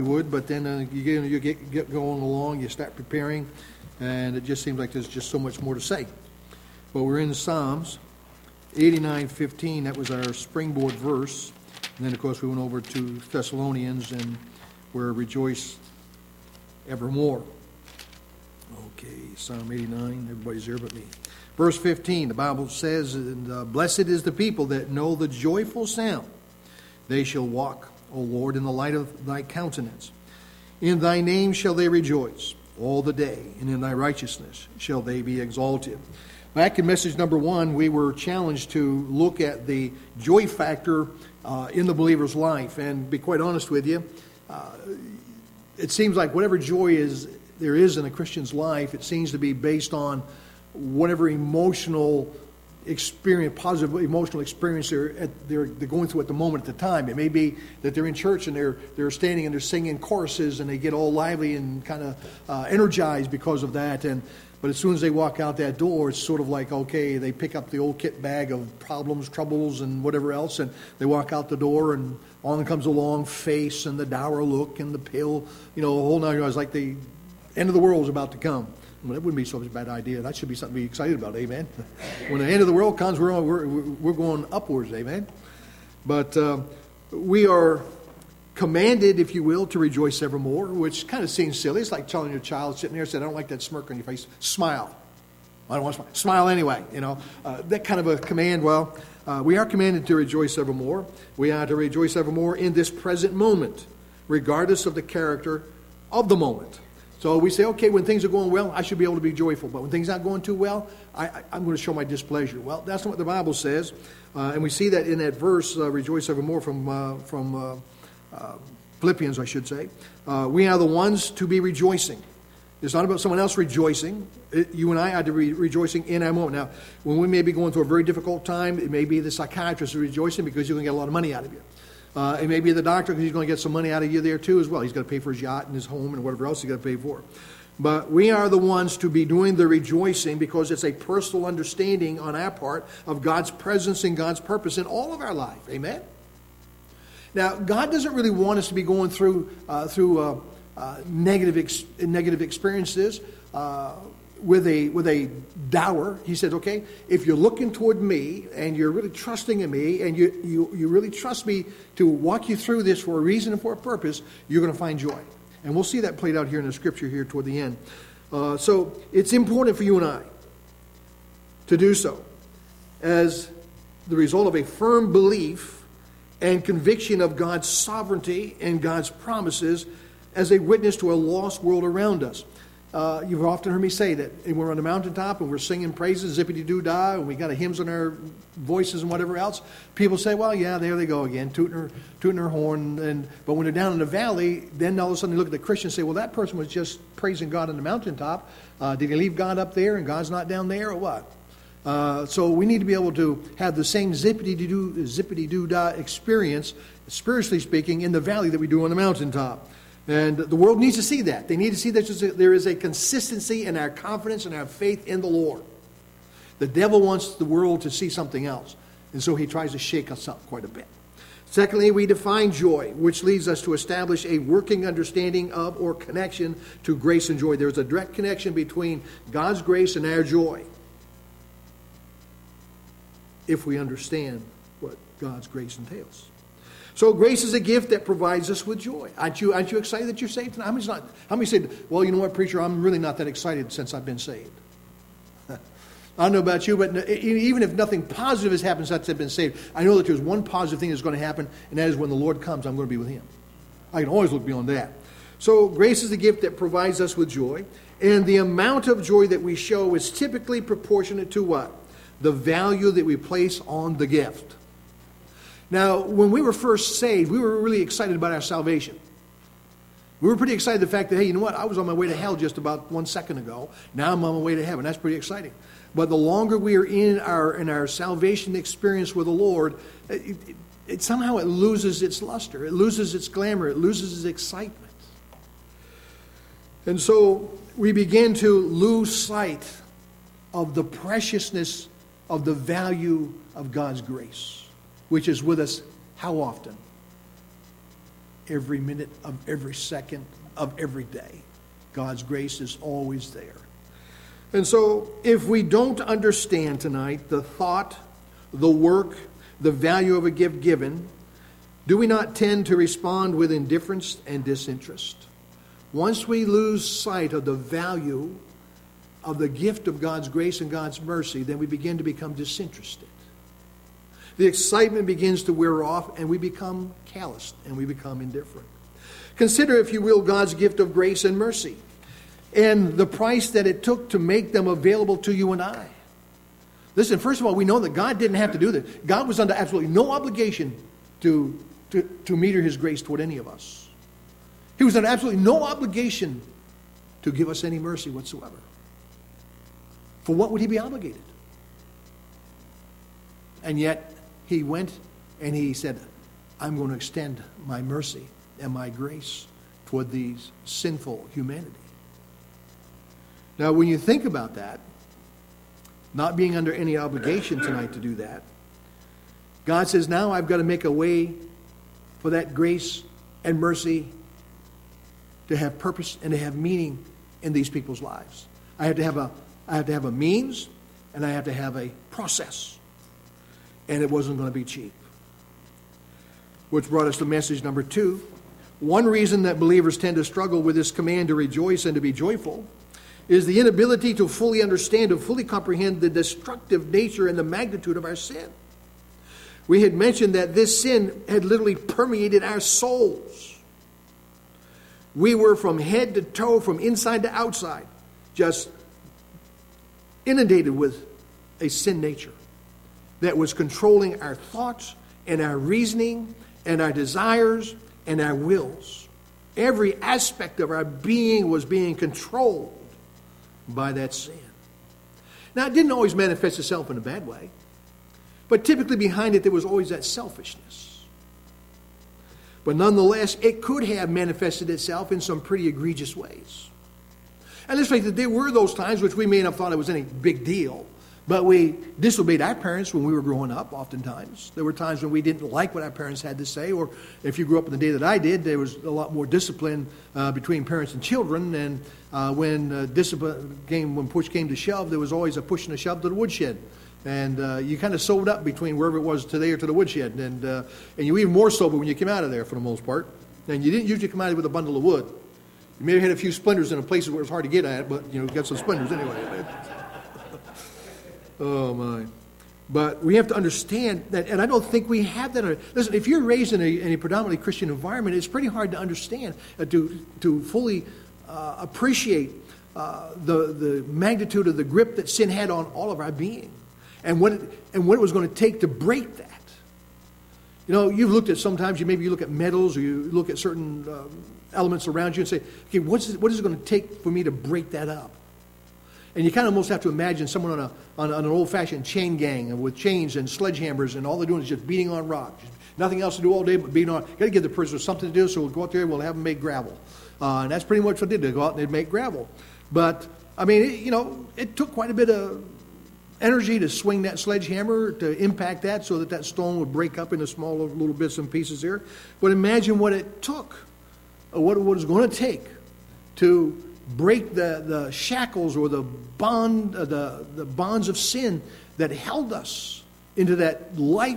would, but then you get going along, you start preparing, and it just seems like there's just so much more to say. But we're in Psalms 89:15. That was our springboard verse. And then, of course, we went over to Thessalonians, and we're rejoice evermore. Okay, Psalm 89. Everybody's there but me. Verse 15, the Bible says, "Blessed is the people that know the joyful sound. They shall walk, O Lord, in the light of thy countenance. In thy name shall they rejoice all the day, and in thy righteousness shall they be exalted." Back in message number 1, we were challenged to look at the joy factor in the believer's life. And to be quite honest with you, it seems like whatever joy there is in a Christian's life, it seems to be based on whatever emotional experience, positive emotional experience they're going through at the moment, at the time. It may be that they're in church and they're standing and they're singing choruses and they get all lively and kind of energized because of that. But as soon as they walk out that door, it's sort of like, okay, they pick up the old kit bag of problems, troubles, and whatever else, and they walk out the door, and on comes a long face and the dour look and the pale, the whole 9 yards, like the end of the world is about to come. Well, that wouldn't be such a bad idea. That should be something to be excited about, amen. When the end of the world comes, we're going upwards, amen. But we are commanded, if you will, to rejoice evermore, which kind of seems silly. It's like telling your child sitting there, saying, "I don't like that smirk on your face. Smile." "I don't want to smile." "Smile anyway." That kind of a command. Well, we are commanded to rejoice evermore. We are to rejoice evermore in this present moment, regardless of the character of the moment. So we say, okay, when things are going well, I should be able to be joyful. But when things aren't going too well, I'm going to show my displeasure. Well, that's not what the Bible says. And we see that in that verse, rejoice evermore, from Philippians, I should say. We are the ones to be rejoicing. It's not about someone else rejoicing. You and I are to be rejoicing in our moment. Now, when we may be going through a very difficult time, it may be the psychiatrist is rejoicing because you're going to get a lot of money out of you. It may be the doctor because he's going to get some money out of you there too as well. He's got to pay for his yacht and his home and whatever else he's got to pay for. But we are the ones to be doing the rejoicing because it's a personal understanding on our part of God's presence and God's purpose in all of our life. Amen? Now, God doesn't really want us to be going through negative experiences with a dour. He said, okay, if you're looking toward me and you're really trusting in me and you really trust me to walk you through this for a reason and for a purpose, you're going to find joy. And we'll see that played out here in the scripture here toward the end. So it's important for you and I to do so as the result of a firm belief and conviction of God's sovereignty and God's promises as a witness to a lost world around us. You've often heard me say that we're on the mountaintop and we're singing praises, zippity-doo-dah, and we got hymns on our voices and whatever else. People say, well, yeah, there they go again, tooting her horn. But when they're down in the valley, then all of a sudden they look at the Christian and say, well, that person was just praising God on the mountaintop. Did he leave God up there and God's not down there or what? So we need to be able to have the same zippity-doo-dah experience, spiritually speaking, in the valley that we do on the mountaintop. And the world needs to see that. They need to see that there is a consistency in our confidence and our faith in the Lord. The devil wants the world to see something else. And so he tries to shake us up quite a bit. Secondly, we define joy, which leads us to establish a working understanding of or connection to grace and joy. There's a direct connection between God's grace and our joy if we understand what God's grace entails. So grace is a gift that provides us with joy. Aren't you excited that you're saved tonight? How many say, well, you know what, preacher, I'm really not that excited since I've been saved. I don't know about you, but even if nothing positive has happened since I've been saved, I know that there's one positive thing that's going to happen, and that is when the Lord comes, I'm going to be with him. I can always look beyond that. So grace is a gift that provides us with joy, and the amount of joy that we show is typically proportionate to what? The value that we place on the gift. Now, when we were first saved, we were really excited about our salvation. We were pretty excited the fact that, hey, you know what? I was on my way to hell just about 1 second ago. Now I'm on my way to heaven. That's pretty exciting. But the longer we are in our salvation experience with the Lord, it somehow loses its luster. It loses its glamour. It loses its excitement. And so we begin to lose sight of the preciousness of the value of God's grace, which is with us how often? every minute of every second of every day. God's grace is always there. And so, if we don't understand tonight the thought, the work, the value of a gift given, do we not tend to respond with indifference and disinterest? Once we lose sight of the value of the gift of God's grace and God's mercy, then we begin to become disinterested. The excitement begins to wear off, and we become calloused, and we become indifferent. Consider, if you will, God's gift of grace and mercy, and the price that it took to make them available to you and I. Listen, first of all, we know that God didn't have to do this. God was under absolutely no obligation to meter his grace toward any of us. He was under absolutely no obligation to give us any mercy whatsoever. For what would he be obligated? And yet, he went and he said, I'm going to extend my mercy and my grace toward these sinful humanity. Now, when you think about that, not being under any obligation tonight to do that, God says, now I've got to make a way for that grace and mercy to have purpose and to have meaning in these people's lives. I have to have a means, and I have to have a process. And it wasn't going to be cheap. Which brought us to message number 2. One reason that believers tend to struggle with this command to rejoice and to be joyful is the inability to fully understand or fully comprehend the destructive nature and the magnitude of our sin. We had mentioned that this sin had literally permeated our souls. We were from head to toe, from inside to outside, just inundated with a sin nature that was controlling our thoughts and our reasoning and our desires and our wills. Every aspect of our being was being controlled by that sin. Now, it didn't always manifest itself in a bad way, but typically behind it there was always that selfishness. But nonetheless, it could have manifested itself in some pretty egregious ways. And let's face it, there were those times which we may not have thought it was any big deal, but we disobeyed our parents when we were growing up oftentimes. There were times when we didn't like what our parents had to say, or if you grew up in the day that I did, there was a lot more discipline between parents and children, and when push came to shove, there was always a push and a shove to the woodshed. And you kind of sewed up between wherever it was to there to the woodshed, and you were even more sober when you came out of there for the most part. And you didn't usually come out with a bundle of wood. You may have had a few splinters in the places where it was hard to get at, but you got some splinters anyway. Oh, my. But we have to understand that, and I don't think we have that. Listen, if you're raised in a predominantly Christian environment, it's pretty hard to understand, to fully appreciate the magnitude of the grip that sin had on all of our being, and what it was going to take to break that. You've looked at sometimes, maybe you look at metals, or you look at certain elements around you and say, okay, what is it going to take for me to break that up? And you kind of almost have to imagine someone on an old-fashioned chain gang with chains and sledgehammers, and all they're doing is just beating on rock. Nothing else to do all day but beating on. Got to give the person something to do, so we'll go out there and we'll have them make gravel. And that's pretty much what they did. They go out and they'd make gravel. But, I mean, it took quite a bit of energy to swing that sledgehammer, to impact that so that stone would break up into smaller little bits and pieces there. But imagine what it took, what it was going to take to break the shackles or the bonds of sin that held us into that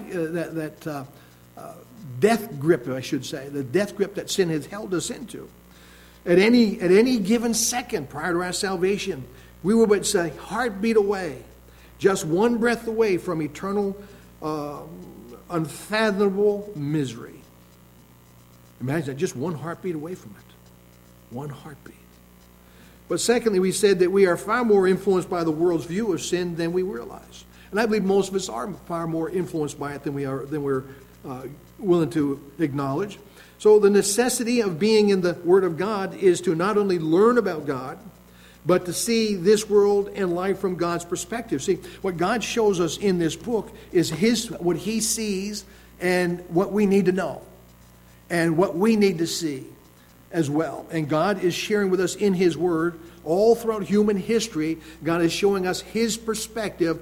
death grip, I should say, the death grip that sin has held us into. At any given second prior to our salvation, we were but a heartbeat away, just one breath away from eternal, unfathomable misery. Imagine that, just one heartbeat away from it. One heartbeat. But secondly, we said that we are far more influenced by the world's view of sin than we realize. And I believe most of us are far more influenced by it than we're willing to acknowledge. So the necessity of being in the Word of God is to not only learn about God, but to see this world and life from God's perspective. See, what God shows us in this book is what He sees and what we need to know and what we need to see. as well. And God is sharing with us in His Word, all throughout human history, God is showing us His perspective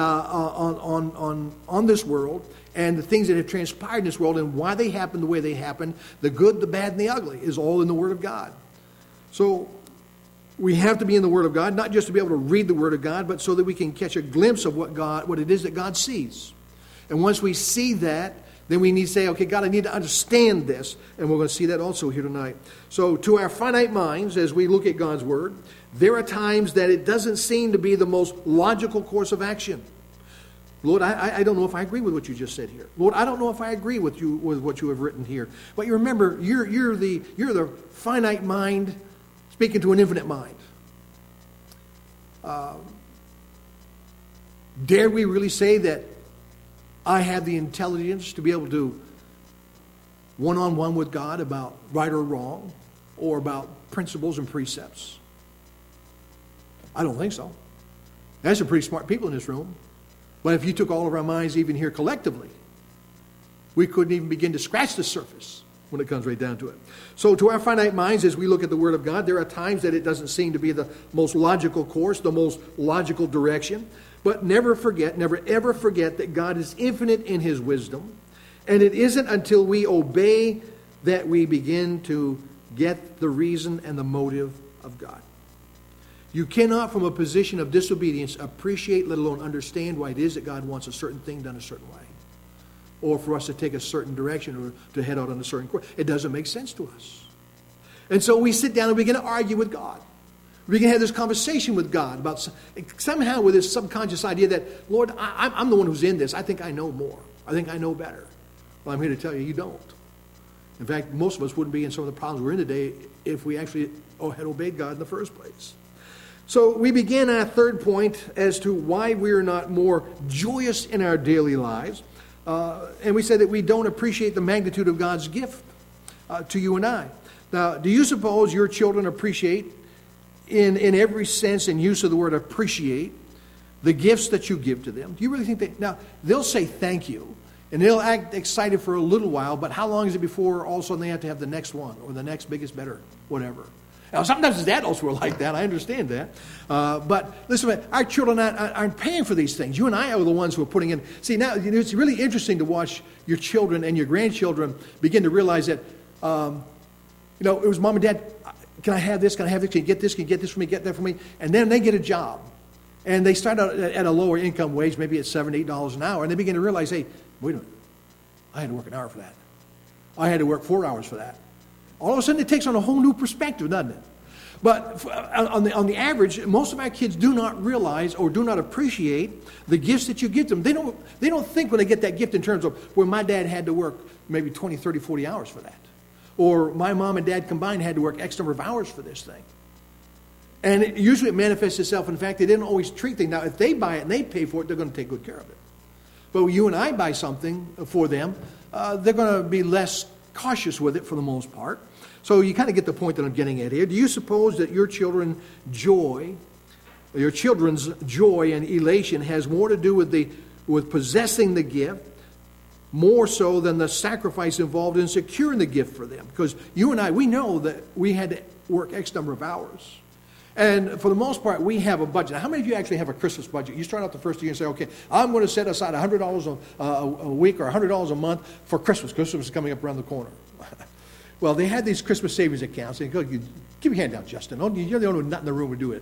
on this world and the things that have transpired in this world and why they happened the way they happened. The good, the bad, and the ugly is all in the Word of God. So we have to be in the Word of God, not just to be able to read the Word of God, but so that we can catch a glimpse of what it is that God sees. And once we see that, then we need to say, okay, God, I need to understand this. And we're going to see that also here tonight. So to our finite minds, as we look at God's Word, there are times that it doesn't seem to be the most logical course of action. Lord, I don't know if I agree with what you just said here. Lord, I don't know if I agree with what you have written here. But you remember, you're the finite mind speaking to an infinite mind. Dare we really say that I have the intelligence to be able to one-on-one with God about right or wrong, or about principles and precepts? I don't think so. There's some pretty smart people in this room. But if you took all of our minds, even here collectively, we couldn't even begin to scratch the surface when it comes right down to it. So to our finite minds, as we look at the Word of God, there are times that it doesn't seem to be the most logical course, the most logical direction. But never ever forget that God is infinite in His wisdom. And it isn't until we obey that we begin to get the reason and the motive of God. You cannot, from a position of disobedience, appreciate, let alone understand why it is that God wants a certain thing done a certain way, or for us to take a certain direction, or to head out on a certain course. It doesn't make sense to us. And so we sit down and we begin to argue with God. We can have this conversation with God about somehow with this subconscious idea that, Lord, I'm the one who's in this. I think I know more. I think I know better. Well, I'm here to tell you, you don't. In fact, most of us wouldn't be in some of the problems we're in today if we actually had obeyed God in the first place. So we begin our third point as to why we're not more joyous in our daily lives. And we said that we don't appreciate the magnitude of God's gift to you and I. Now, do you suppose your children appreciate, in every sense and use of the word appreciate, the gifts that you give to them? Do you really think that? Now, they'll say thank you, and they'll act excited for a little while, but how long is it before all of a sudden they have to have the next one, or the next biggest, better, whatever? Now, sometimes the adults were like that. I understand that. But listen, our children aren't paying for these things. You and I are the ones who are putting in. See, now it's really interesting to watch your children and your grandchildren begin to realize that, it was Mom and Dad, can I have this? Can I have this? Can you get this? Can you get this for me? Get that for me? And then they get a job. And they start out at a lower income wage, maybe at $7, $8 an hour. And they begin to realize, hey, wait a minute. I had to work an hour for that. I had to work 4 hours for that. All of a sudden, it takes on a whole new perspective, doesn't it? But on the average, most of our kids do not realize or do not appreciate the gifts that you give them. They don't think when they get that gift in terms of where my dad had to work maybe 20, 30, 40 hours for that. Or my mom and dad combined had to work X number of hours for this thing. And usually it manifests itself in the fact they didn't always treat things. Now, if they buy it and they pay for it, they're going to take good care of it. But when you and I buy something for them, they're going to be less cautious with it for the most part. So you kind of get the point that I'm getting at here. Do you suppose that your children's joy and elation has more to do with possessing the gift, more so than the sacrifice involved in securing the gift for them? Because you and I, we know that we had to work X number of hours. And for the most part, we have a budget. Now, how many of you actually have a Christmas budget? You start out the first year and say, okay, I'm going to set aside $100 a week or $100 a month for Christmas. Christmas is coming up around the corner. Well, they had these Christmas savings accounts. And go, give your hand out, Justin. You're the only one not in the room who do it.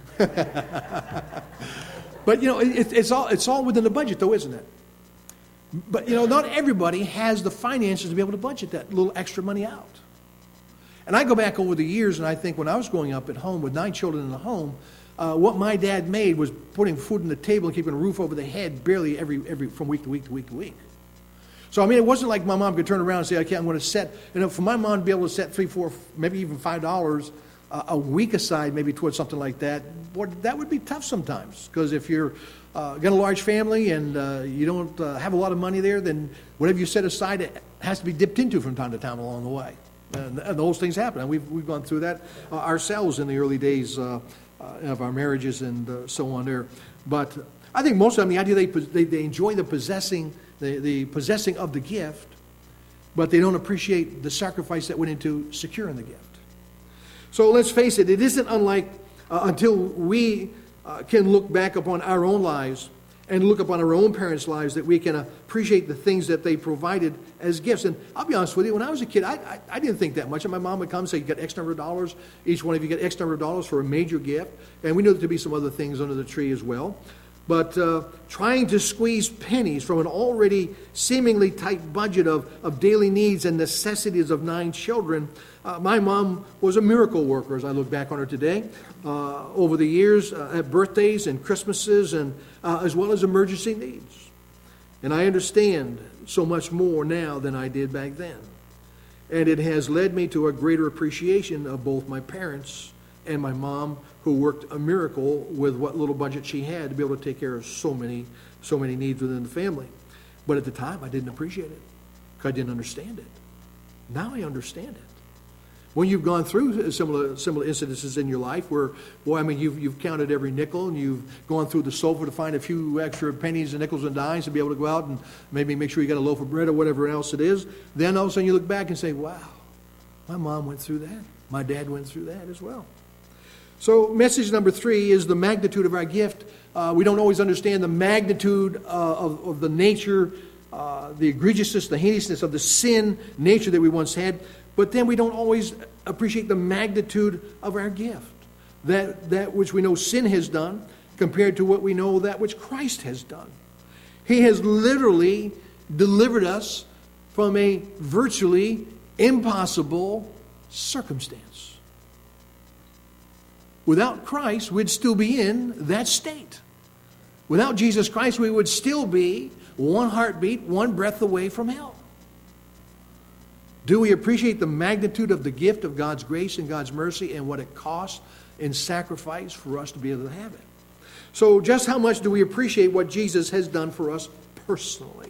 But, it's all within the budget, though, isn't it? But, not everybody has the finances to be able to budget that little extra money out. And I go back over the years, and I think when I was growing up at home with 9 children in the home, what my dad made was putting food on the table and keeping a roof over the head barely every from week to week to week to week. So, it wasn't like my mom could turn around and say, okay, I'm going to set, for my mom to be able to set $3, $4, maybe even $5 a week aside maybe towards something like that, boy, that would be tough sometimes. Because if you're got a large family and you don't have a lot of money there, then whatever you set aside, it has to be dipped into from time to time along the way. And those things happen. And we've gone through that ourselves in the early days of our marriages and so on there. But I think most of them, the idea they enjoy the possessing of the gift, but they don't appreciate the sacrifice that went into securing the gift. So let's face it, it isn't unlike until we can look back upon our own lives and look upon our own parents' lives that we can appreciate the things that they provided as gifts. And I'll be honest with you, when I was a kid, I didn't think that much. And my mom would come and say, you got X number of dollars. Each one of you get X number of dollars for a major gift. And we knew there to be some other things under the tree as well. But trying to squeeze pennies from an already seemingly tight budget of daily needs and necessities of 9 children, my mom was a miracle worker as I look back on her today. Over the years, at birthdays and Christmases, and as well as emergency needs. And I understand so much more now than I did back then. And it has led me to a greater appreciation of both my parents and my mom, who worked a miracle with what little budget she had to be able to take care of so many needs within the family. But at the time, I didn't appreciate it because I didn't understand it. Now I understand it. When you've gone through similar incidences in your life where, boy, I mean, you've counted every nickel and you've gone through the sofa to find a few extra pennies and nickels and dimes to be able to go out and maybe make sure you got a loaf of bread or whatever else it is, then all of a sudden you look back and say, wow, my mom went through that. My dad went through that as well. So message number 3 is the magnitude of our gift. We don't always understand the magnitude of the nature, the egregiousness, the heinousness of the sin nature that we once had. But then we don't always appreciate the magnitude of our gift. That which we know sin has done compared to what we know that which Christ has done. He has literally delivered us from a virtually impossible circumstance. Without Christ, we'd still be in that state. Without Jesus Christ, we would still be one heartbeat, one breath away from hell. Do we appreciate the magnitude of the gift of God's grace and God's mercy and what it costs in sacrifice for us to be able to have it? So just how much do we appreciate what Jesus has done for us personally?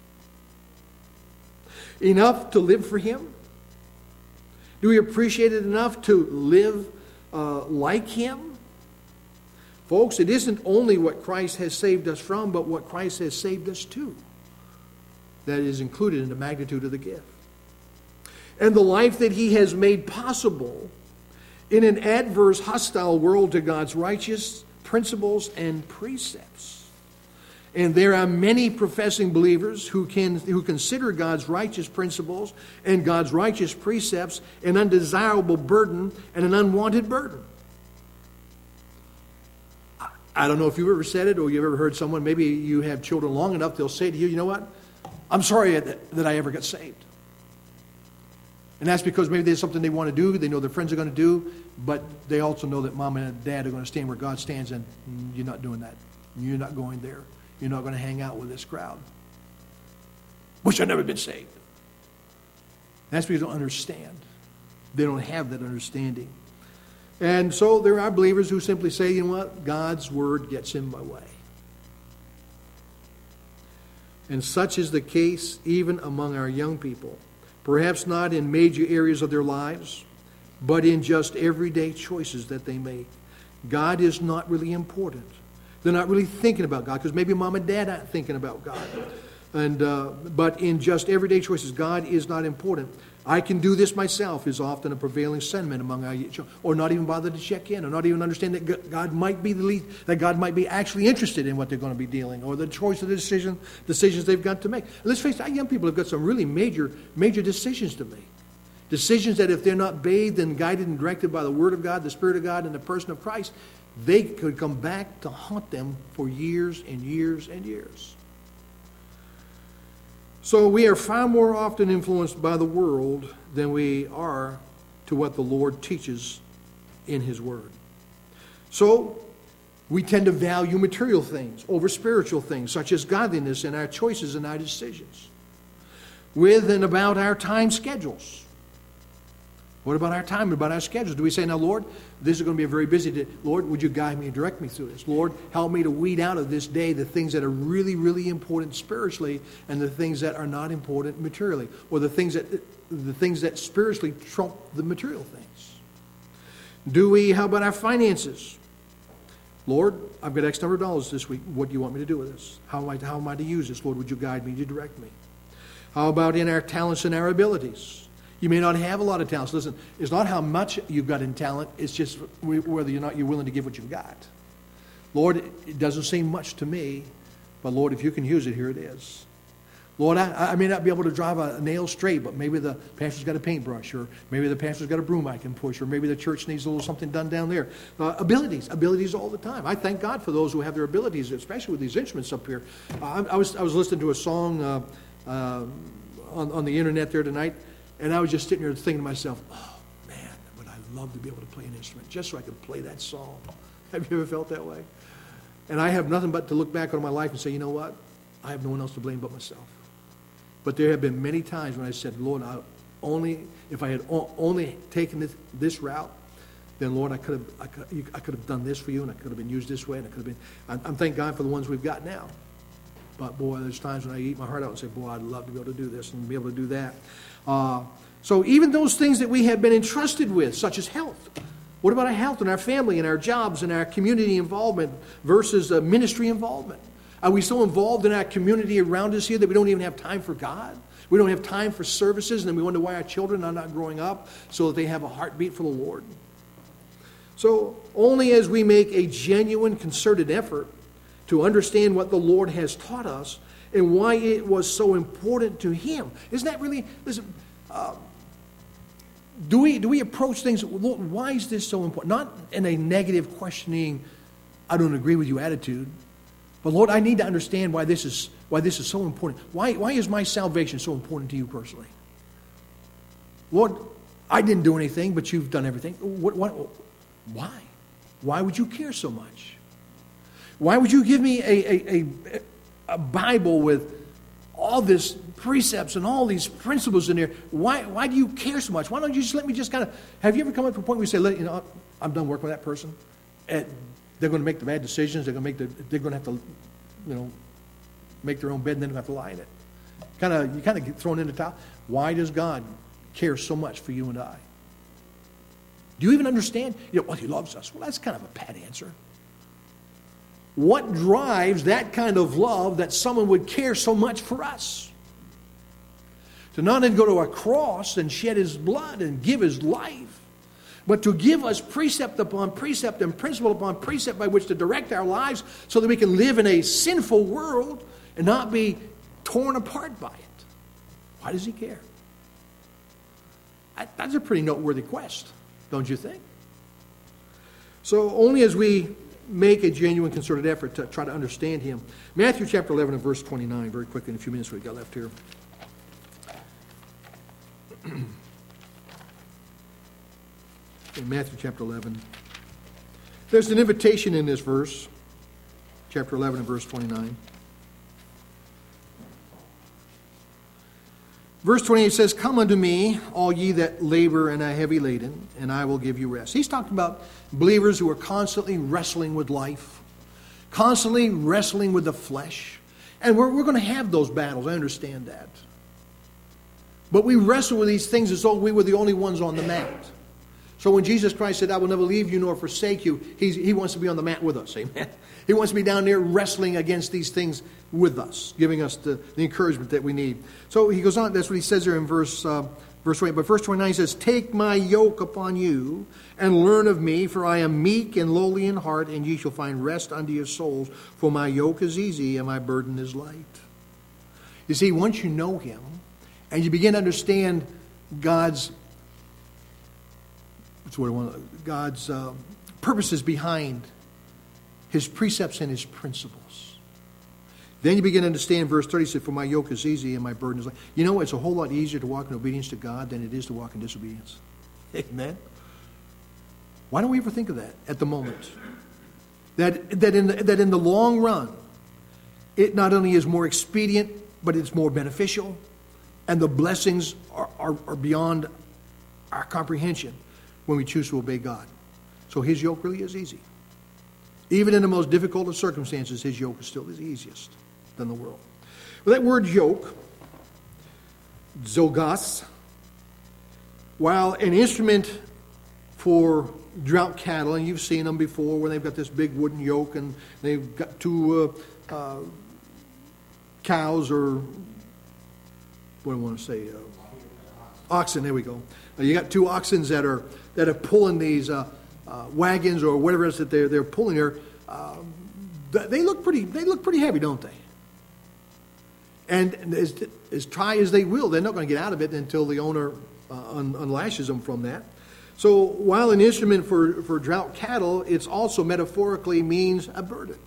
Enough to live for him? Do we appreciate it enough to live like him? Folks, it isn't only what Christ has saved us from, but what Christ has saved us to that is included in the magnitude of the gift. And the life that he has made possible in an adverse, hostile world to God's righteous principles and precepts. And there are many professing believers who consider God's righteous principles and God's righteous precepts an undesirable burden and an unwanted burden. I don't know if you've ever said it or you've ever heard someone, maybe you have children long enough, they'll say to you, you know what? I'm sorry that I ever got saved. And that's because maybe there's something they want to do, they know their friends are going to do, but they also know that mom and dad are going to stand where God stands, and you're not doing that. You're not going there. You're not going to hang out with this crowd. Wish I'd never been saved. That's because they don't understand. They don't have that understanding. And so there are believers who simply say, you know what? God's word gets in my way. And such is the case even among our young people. Perhaps not in major areas of their lives, but in just everyday choices that they make. God is not really important. They're not really thinking about God, because maybe mom and dad aren't thinking about God. But in just everyday choices, God is not important. I can do this myself is often a prevailing sentiment among our children, or not even bother to check in, or not even understand that God might be that God might be actually interested in what they're going to be dealing, or the choice of the decisions they've got to make. And let's face it, our young people have got some really major decisions to make. Decisions that if they're not bathed and guided and directed by the Word of God, the Spirit of God, and the person of Christ, they could come back to haunt them for years and years and years. So we are far more often influenced by the world than we are to what the Lord teaches in His Word. So we tend to value material things over spiritual things, such as godliness in our choices and our decisions. With and about our time schedules. What about our time, about our schedules? Do we say, now, Lord, this is going to be a very busy day. Lord, would you guide me and direct me through this? Lord, help me to weed out of this day the things that are really, really important spiritually and the things that are not important materially, or the things that spiritually trump the material things. How about our finances? Lord, I've got X number of dollars this week. What do you want me to do with this? How am I to use this? Lord, would you guide me? Would you direct me? How about in our talents and our abilities? You may not have a lot of talents. Listen, it's not how much you've got in talent. It's just whether you're willing to give what you've got. Lord, it doesn't seem much to me, but Lord, if you can use it, here it is. Lord, I may not be able to drive a nail straight, but maybe the pastor's got a paintbrush, or maybe the pastor's got a broom I can push, or maybe the church needs a little something done down there. Abilities all the time. I thank God for those who have their abilities, especially with these instruments up here. I was listening to a song on the internet there tonight, and I was just sitting here thinking to myself, oh man, would I love to be able to play an instrument just so I could play that song. Have you ever felt that way? And I have nothing but to look back on my life and say, you know what? I have no one else to blame but myself. But there have been many times when I said, Lord, if I had only taken this route, then Lord, I could have done this for you, and I could have been used this way, and I could have been. I'm thank God for the ones we've got now. But boy, there's times when I eat my heart out and say, boy, I'd love to be able to do this and be able to do that. So even those things that we have been entrusted with, such as health. What about our health and our family and our jobs and our community involvement versus ministry involvement? Are we so involved in our community around us here that we don't even have time for God? We don't have time for services, and then we wonder why our children are not growing up so that they have a heartbeat for the Lord. So only as we make a genuine, concerted effort to understand what the Lord has taught us and why it was so important to Him. Isn't that really, listen, do we approach things, Lord, why is this so important? Not in a negative, questioning, I don't agree with you attitude, but Lord, I need to understand why this is so important. Why is my salvation so important to you personally? Lord, I didn't do anything, but you've done everything. Why? Why would you care so much? Why would you give me a Bible with all these precepts and all these principles in there? Why do you care so much? Why don't you just let me just kind of... Have you ever come up to a point where you say, I'm done working with that person? And they're going to make the bad decisions. They're going to have to, make their own bed, and then they're going to have to lie in it. You kind of get thrown in the towel. Why does God care so much for you and I? Do you even understand? Well, He loves us. Well, that's kind of a pat answer. What drives that kind of love that someone would care so much for us? To not only go to a cross and shed His blood and give His life, but to give us precept upon precept and principle upon precept by which to direct our lives so that we can live in a sinful world and not be torn apart by it. Why does He care? That's a pretty noteworthy quest, don't you think? So only as we make a genuine, concerted effort to try to understand Him. Matthew chapter 11 and verse 29, very quickly in a few minutes we've got left here. In Matthew chapter 11, there's an invitation in this verse, chapter 11 and verse 29. Verse 28 says, "Come unto me, all ye that labor and are heavy laden, and I will give you rest." He's talking about believers who are constantly wrestling with life, constantly wrestling with the flesh. And we're going to have those battles, I understand that. But we wrestle with these things as though we were the only ones on the mat. So when Jesus Christ said, "I will never leave you nor forsake you," He wants to be on the mat with us, amen? He wants to be down there wrestling against these things with us, giving us the encouragement that we need. So he goes on, that's what he says there in verse 8. But verse 29 says, "Take my yoke upon you and learn of me, for I am meek and lowly in heart, and ye shall find rest unto your souls. For my yoke is easy and my burden is light." You see, once you know Him and you begin to understand God's purposes behind His precepts and His principles, then you begin to understand verse 30 says, "For my yoke is easy and my burden is light." You know, it's a whole lot easier to walk in obedience to God than it is to walk in disobedience. Amen? Why don't we ever think of that at the moment? That in the long run, it not only is more expedient, but it's more beneficial, and the blessings are beyond our comprehension when we choose to obey God. So His yoke really is easy. Even in the most difficult of circumstances, His yoke is still the easiest than the world. Well, that word yoke, zogos, while an instrument for drought cattle, and you've seen them before when they've got this big wooden yoke and they've got two cows, or what do I want to say, Oxen, there we go. You got two oxen that are pulling these wagons or whatever it is that they're pulling there. They look pretty heavy, don't they? And as try as they will, they're not going to get out of it until the owner unlashes them from that. So while an instrument for drought cattle, it's also metaphorically means a burden.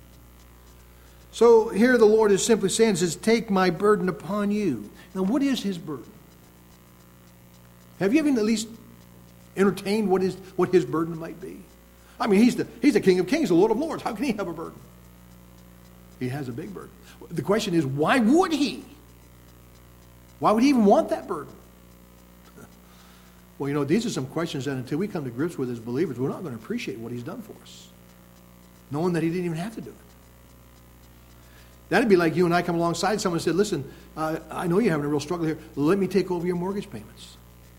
So here the Lord is simply saying, says, take my burden upon you. Now what is his burden? Have you ever at least entertained what his burden might be? I mean, he's the King of Kings, the Lord of Lords. How can he have a burden? He has a big burden. The question is, why would he? Why would he even want that burden? Well, these are some questions that until we come to grips with as believers, we're not going to appreciate what he's done for us, knowing that he didn't even have to do it. That'd be like you and I come alongside someone and said, listen, I know you're having a real struggle here. Let me take over your mortgage payments.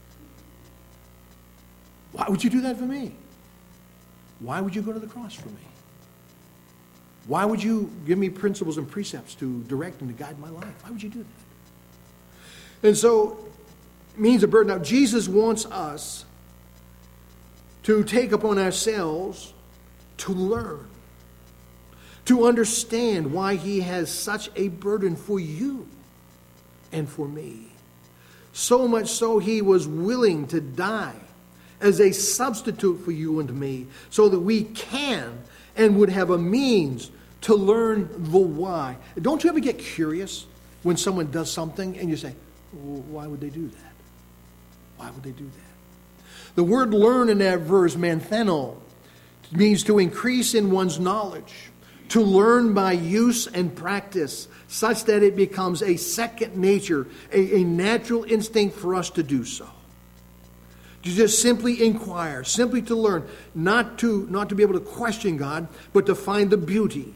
Why would you do that for me? Why would you go to the cross for me? Why would you give me principles and precepts to direct and to guide my life? Why would you do that? And so, it means a burden. Now, Jesus wants us to take upon ourselves to learn, to understand why he has such a burden for you and for me. So much so, he was willing to die as a substitute for you and me, so that we can and would have a means to learn the why. Don't you ever get curious when someone does something and you say, well, why would they do that? Why would they do that? The word learn in that verse, mantheno, means to increase in one's knowledge, to learn by use and practice, such that it becomes a second nature, a natural instinct for us to do so. To just simply inquire, simply to learn, not to be able to question God, but to find the beauty,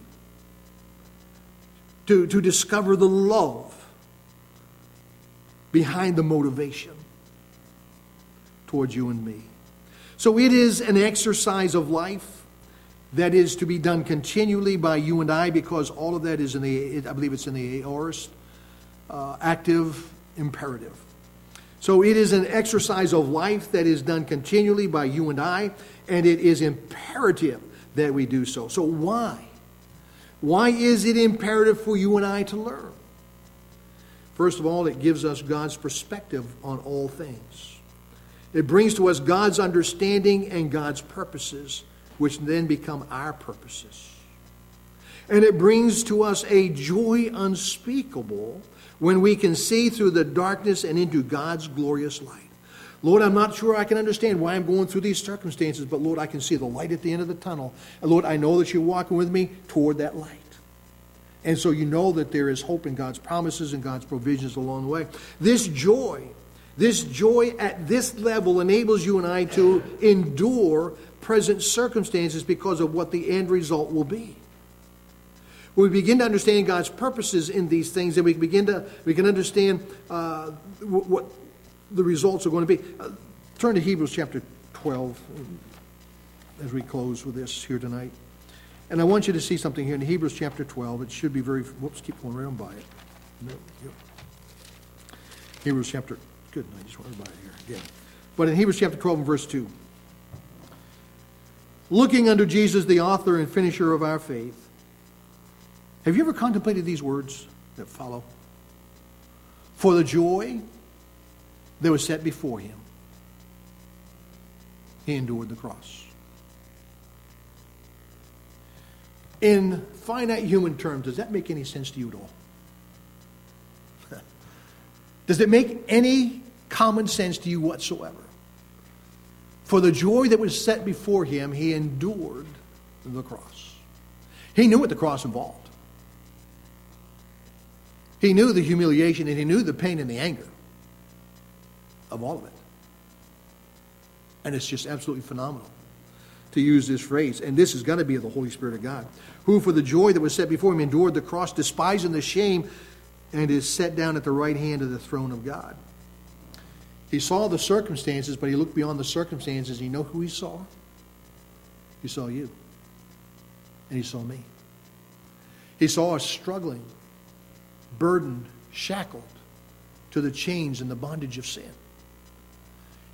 to discover the love behind the motivation towards you and me. So it is an exercise of life that is to be done continually by you and I, because all of that is I believe it's in the aorist, active imperative. So it is an exercise of life that is done continually by you and I, and it is imperative that we do so. So why? Why is it imperative for you and I to learn? First of all, it gives us God's perspective on all things. It brings to us God's understanding and God's purposes, which then become our purposes. And it brings to us a joy unspeakable when we can see through the darkness and into God's glorious light. Lord, I'm not sure I can understand why I'm going through these circumstances, but Lord, I can see the light at the end of the tunnel. And Lord, I know that you're walking with me toward that light. And so you know that there is hope in God's promises and God's provisions along the way. This joy at this level enables you and I to endure present circumstances because of what the end result will be. When we begin to understand God's purposes in these things, then we can understand what the results are going to be. Turn to Hebrews chapter 12 as we close with this here tonight. And I want you to see something here in Hebrews chapter 12. It should be keep going right on by it. No, yep. Hebrews chapter, good, I just wanted to buy it here again. But in Hebrews chapter 12 and verse 2, looking unto Jesus, the author and finisher of our faith. Have you ever contemplated these words that follow? For the joy that was set before him, he endured the cross. In finite human terms, does that make any sense to you at all? Does it make any common sense to you whatsoever? For the joy that was set before him, he endured the cross. He knew what the cross involved. He knew the humiliation, and he knew the pain and the anger of all of it. And it's just absolutely phenomenal to use this phrase. And this has got to be of the Holy Spirit of God, who for the joy that was set before him endured the cross, despising the shame, and is set down at the right hand of the throne of God. He saw the circumstances, but he looked beyond the circumstances. You know who he saw? He saw you. And he saw me. He saw us struggling, burdened, shackled to the chains and the bondage of sin.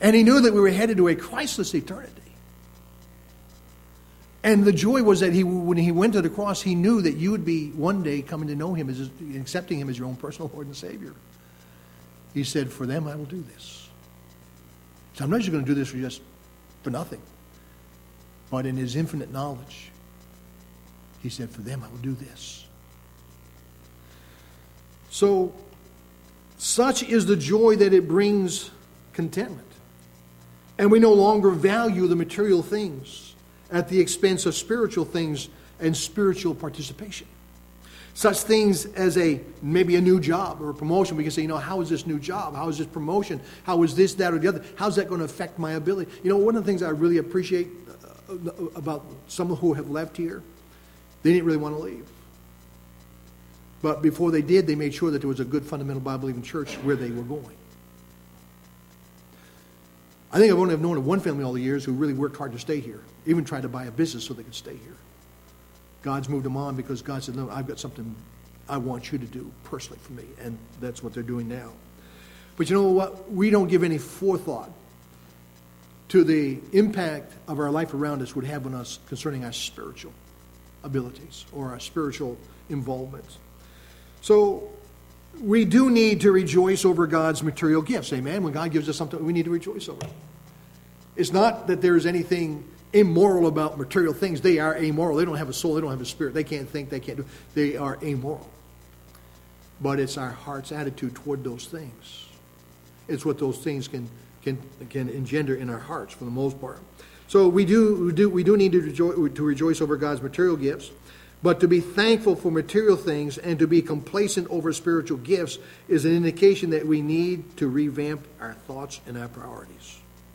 And he knew that we were headed to a Christless eternity. And the joy was that when he went to the cross, he knew that you would be one day coming to know him, accepting him as your own personal Lord and Savior. He said, for them I will do this. So I'm not just going to do this for nothing. But in his infinite knowledge, he said, for them I will do this. So, such is the joy that it brings contentment. And we no longer value the material things at the expense of spiritual things and spiritual participation. Such things as maybe a new job or a promotion. We can say, how is this new job? How is this promotion? How is this, that, or the other? How's that going to affect my ability? One of the things I really appreciate about some who have left here, they didn't really want to leave. But before they did, they made sure that there was a good fundamental Bible-believing church where they were going. I think I've only known of one family all the years who really worked hard to stay here, even tried to buy a business so they could stay here. God's moved them on because God said, no, I've got something I want you to do personally for me. And that's what they're doing now. But you know what? We don't give any forethought to the impact of our life around us would have on us concerning our spiritual abilities or our spiritual involvements. So we do need to rejoice over God's material gifts. Amen? When God gives us something, we need to rejoice over it. It's not that there's anything immoral about material things. They are amoral. They don't have a soul. They don't have a spirit. They can't think. They can't do. They are amoral. But it's our heart's attitude toward those things. It's what those things can engender in our hearts for the most part. So we do need to rejoice over God's material gifts. But to be thankful for material things and to be complacent over spiritual gifts is an indication that we need to revamp our thoughts and our priorities.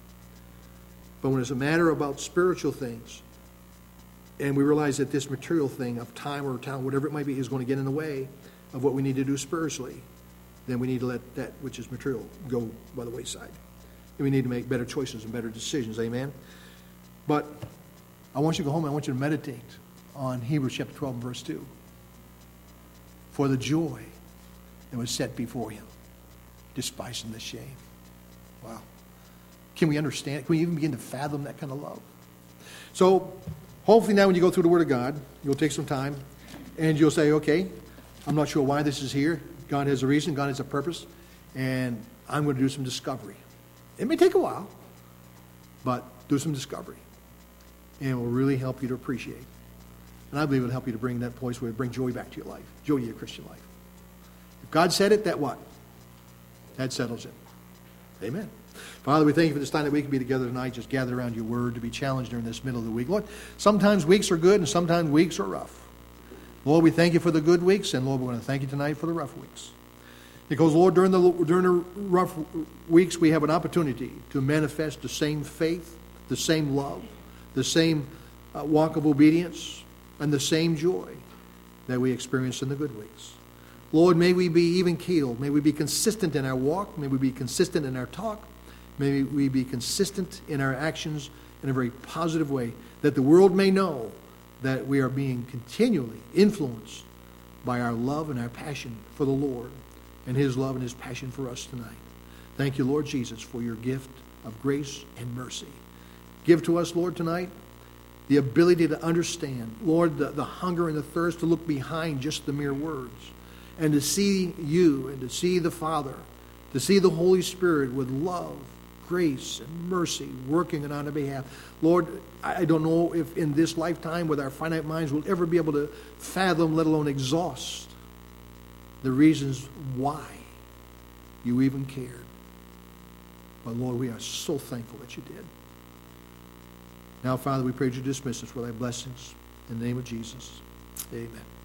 But when it's a matter about spiritual things, and we realize that this material thing of time or talent, whatever it might be, is going to get in the way of what we need to do spiritually, then we need to let that which is material go by the wayside. And we need to make better choices and better decisions. Amen? But I want you to go home and I want you to meditate on Hebrews chapter 12 and verse 2. For the joy that was set before him, despising the shame. Wow. Can we understand? Can we even begin to fathom that kind of love? So, hopefully now when you go through the Word of God, you'll take some time and you'll say, okay, I'm not sure why this is here. God has a reason. God has a purpose. And I'm going to do some discovery. It may take a while, but do some discovery. And it will really help you to appreciate. And I believe it will help you to bring that place where it bring joy back to your life. Joy to your Christian life. If God said it, that what? That settles it. Amen. Father, we thank you for this time that we can be together tonight, just gather around your word to be challenged during this middle of the week. Lord, sometimes weeks are good and sometimes weeks are rough. Lord, we thank you for the good weeks, and Lord, we're going to thank you tonight for the rough weeks. Because, Lord, during the rough weeks, we have an opportunity to manifest the same faith, the same love, the same walk of obedience, and the same joy that we experience in the good weeks. Lord, may we be even-keeled. May we be consistent in our walk. May we be consistent in our talk. May we be consistent in our actions in a very positive way, that the world may know that we are being continually influenced by our love and our passion for the Lord and his love and his passion for us tonight. Thank you, Lord Jesus, for your gift of grace and mercy. Give to us, Lord, tonight the ability to understand, Lord, the hunger and the thirst to look behind just the mere words and to see you and to see the Father, to see the Holy Spirit with love, grace, and mercy working on our behalf. Lord, I don't know if in this lifetime with our finite minds we'll ever be able to fathom, let alone exhaust, the reasons why you even cared. But Lord, we are so thankful that you did. Now, Father, we pray that you dismiss us with thy blessings. In the name of Jesus, amen.